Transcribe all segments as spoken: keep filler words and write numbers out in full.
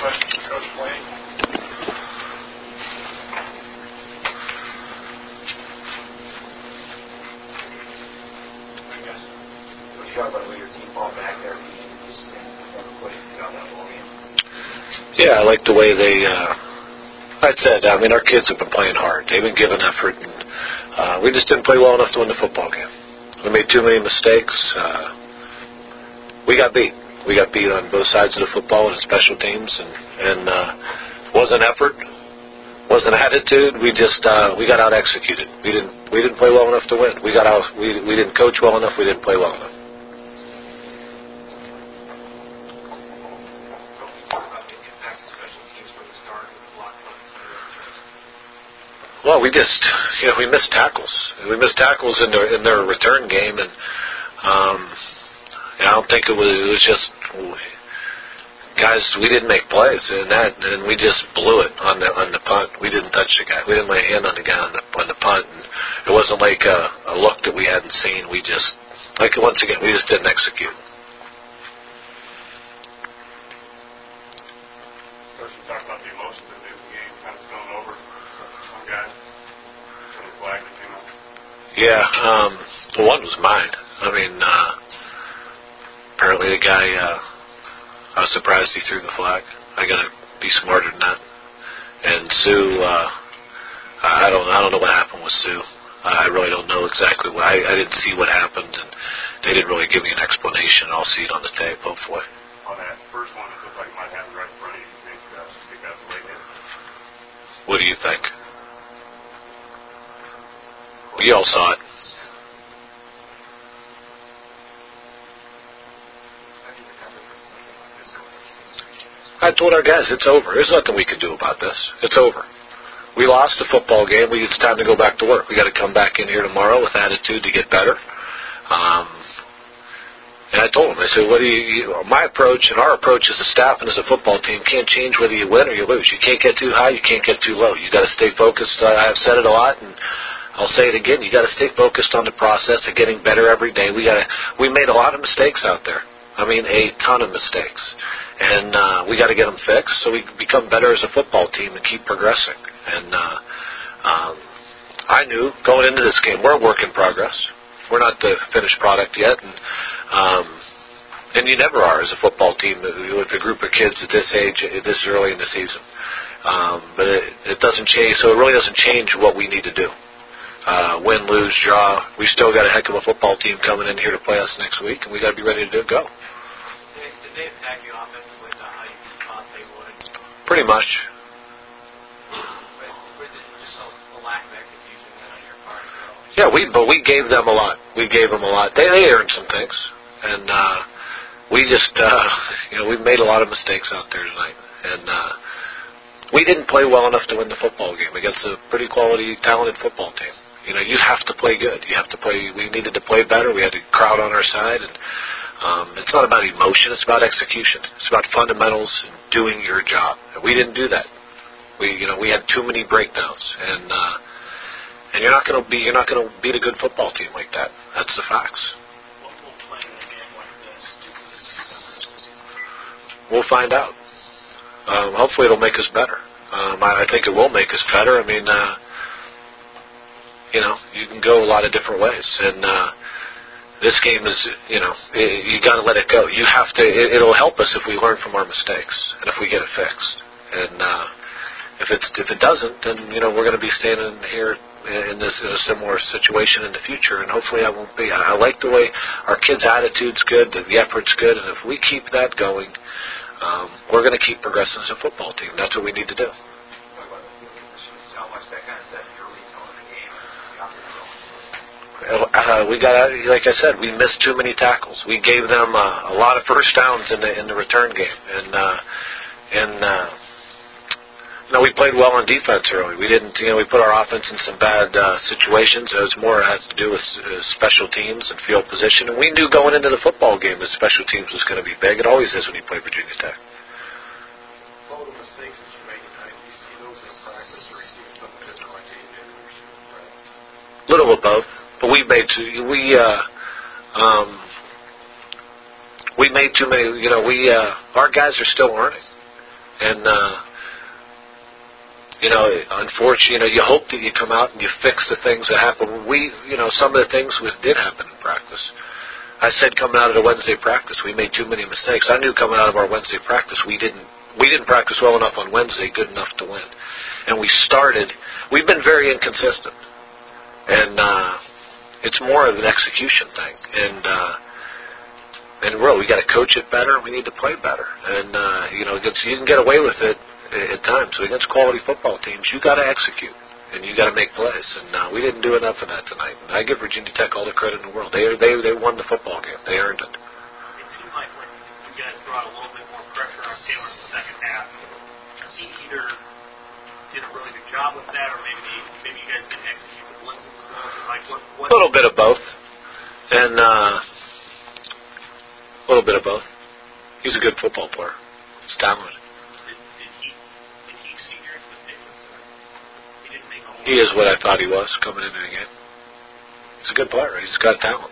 questions for Coach Wayne? Talk about the way your team fought back there, just never quite got that ball game. Yeah, I like the way they. Uh, like I said, I mean, our kids have been playing hard. They've been giving effort, and uh, we just didn't play well enough to win the football game. We made too many mistakes. Uh, we got beat. We got beat on both sides of the football and special teams, and and uh, wasn't effort, wasn't attitude. We just uh, we got out executed. We didn't we didn't play well enough to win. We got out. We we didn't coach well enough. We didn't play well enough. Well, we just, you know, we missed tackles. We missed tackles in their in their return game, and um, I don't think it was. It was just guys. We didn't make plays, and that, and we just blew it on the on the punt. We didn't touch the guy. We didn't lay a hand on the guy on the on the punt. And it wasn't like a, a look that we hadn't seen. We just, like once again, we just didn't execute. Coach, you talked about the emotions of the game kind of spilling over. Some guys, some flag that came up. Yeah, um, well, one was mine. I mean, uh, apparently the guy, uh, I was surprised he threw the flag. I got to be smarter than that. And Sue, uh, I don't, I don't know what happened with Sue. I really don't know exactly what. I, I didn't see what happened, and they didn't really give me an explanation. I'll see it on the tape, hopefully. On that first one, it looked like it might have it right in front of you. You think, uh, you think that's the late hit? What do you think? You all saw it. I told our guys, it's over. There's nothing we can do about this. It's over. We lost the football game. We, it's time to go back to work. We got to come back in here tomorrow with attitude to get better. Um, and I told them, I said, what do you, you, my approach and our approach as a staff and as a football team can't change whether you win or you lose. You can't get too high. You can't get too low. You got to stay focused. Uh, I've said it a lot, and I'll say it again. You got to stay focused on the process of getting better every day. We got to, we made a lot of mistakes out there. I mean, a ton of mistakes. And uh, we got to get them fixed so we can become better as a football team and keep progressing. And uh, um, I knew going into this game, we're a work in progress. We're not the finished product yet. And, um, and you never are as a football team with a group of kids at this age, this early in the season. Um, but it, it doesn't change. So it really doesn't change what we need to do. Uh, win, lose, draw. We still got a heck of a football team coming in here to play us next week, and we got to be ready to do, go. Did, did they attack you offensively how you thought they would? Pretty much. But was it just a, a lack of execution then on your part? Yeah, we but we gave them a lot. We gave them a lot. They they earned some things, and uh, we just uh, you know we made a lot of mistakes out there tonight, and uh, we didn't play well enough to win the football game against a pretty quality, talented football team. You know, you have to play good. You have to play. We needed to play better. We had a crowd on our side, and um, it's not about emotion. It's about execution. It's about fundamentals and doing your job. And we didn't do that. We, you know, we had too many breakdowns, and uh, and you're not going to be you're not going to beat a good football team like that. That's the facts. What will playing in a game like this do for the season? We'll find out. Um, hopefully, it'll make us better. Um, I, I think it will make us better. I mean. Uh, You know, you can go a lot of different ways, and uh, this game is, you know, it, you got to let it go. You have to. It, it'll help us if we learn from our mistakes and if we get it fixed. And uh, if it's if it doesn't, then you know we're going to be standing here in this in a similar situation in the future, and hopefully I won't be. I, I like the way our kids' attitude's good, the, the effort's good, and if we keep that going, um, we're going to keep progressing as a football team. That's what we need to do. Uh, we got, like I said, we missed too many tackles. We gave them uh, a lot of first downs in the in the return game, and uh, and uh, you know we played well on defense early. We didn't, you know, we put our offense in some bad uh, situations. It was more had to do with uh, special teams and field position, and we knew going into the football game that special teams was going to be big. It always is when you play Virginia Tech. All the mistakes that you made tonight, do you see those in practice, or do you see something different like A J did in practice? Little of both. But we made too, we uh, um, we made too many. You know, we uh, our guys are still learning. And, uh, you know, unfortunately, you know, you hope that you come out and you fix the things that happen. We, you know, some of the things that did happen in practice. I said coming out of the Wednesday practice, we made too many mistakes. I knew coming out of our Wednesday practice, we didn't we didn't practice well enough on Wednesday, good enough to win. And we started, we've been very inconsistent. And uh, it's more of an execution thing. And, uh, and really, we got to coach it better. We need to play better. And, uh, you know, against, you can get away with it at times. So against quality football teams, you got to execute. And you got to make plays. And uh, we didn't do enough of that tonight. And I give Virginia Tech all the credit in the world. They they they won the football game. They earned it. It seemed like when you guys brought a little bit more pressure on Taylor in the second half, he either did a really good job with that, or maybe maybe you guys didn't execute the blitzes as well. Like what? what a little bit of both. And uh, a little bit of both. He's a good football player. He's talented. He is what I thought he was coming into the game. He's a good player. He's got talent.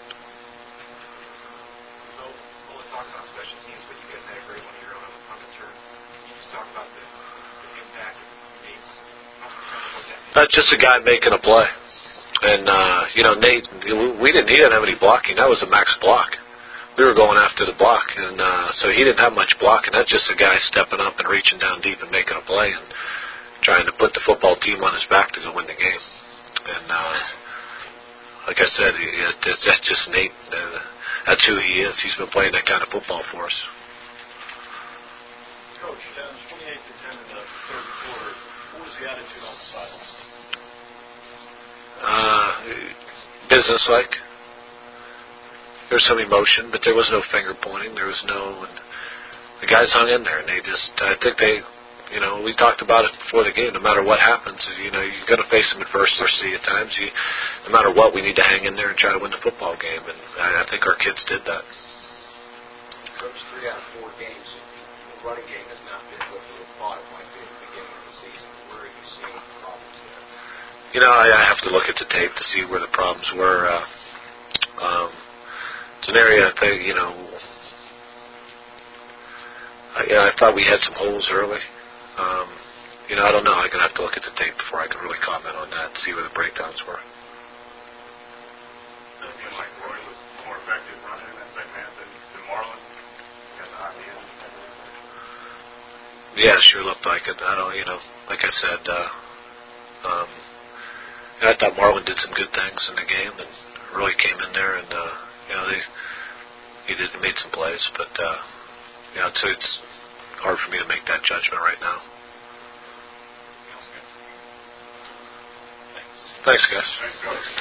So, well, let's talk about special teams, but you guys had a great one here on, on the turn. Can you just talk about the, the impact of Nate's return? That's just a guy making a play. And, uh, you know, Nate, we didn't, he didn't have any blocking. That was a max block. We were going after the block. And uh, so he didn't have much blocking. That's just a guy stepping up and reaching down deep and making a play. And trying to put the football team on his back to go win the game. And uh, like I said, it, it's, that's just Nate. Uh, that's who he is. He's been playing that kind of football for us. Coach, down twenty-eight to ten in the third quarter, what was the attitude on the sideline? Uh, business-like. There was some emotion, but there was no finger pointing. There was no... And the guys hung in there, and they just... I think they... You know, we talked about it before the game. No matter what happens, you know, you're going to face some adversity at times. You, no matter what, we need to hang in there and try to win the football game. And I, I think our kids did that. Coach, three out of four games, the running game has not been what you thought it might be at the beginning of the season. Where are you seeing the problems there? You know, I, I have to look at the tape to see where the problems were. Uh, um, it's an area I think, you know, I, yeah, I thought we had some holes early. Um, you know, I don't know. I'm going to have to look at the tape before I can really comment on that and see where the breakdowns were. Does it seem like Roy was more effective running in that second half than, than Marlon? Got the hot hand. Yeah, sure looked like it. I don't, you know, like I said, uh, um, I thought Marlon did some good things in the game, and Roy came in there, and uh, you know, they he did made some plays, but uh, you know, it's, it's hard for me to make that judgment right now. Thanks, guys. Thanks, Coach.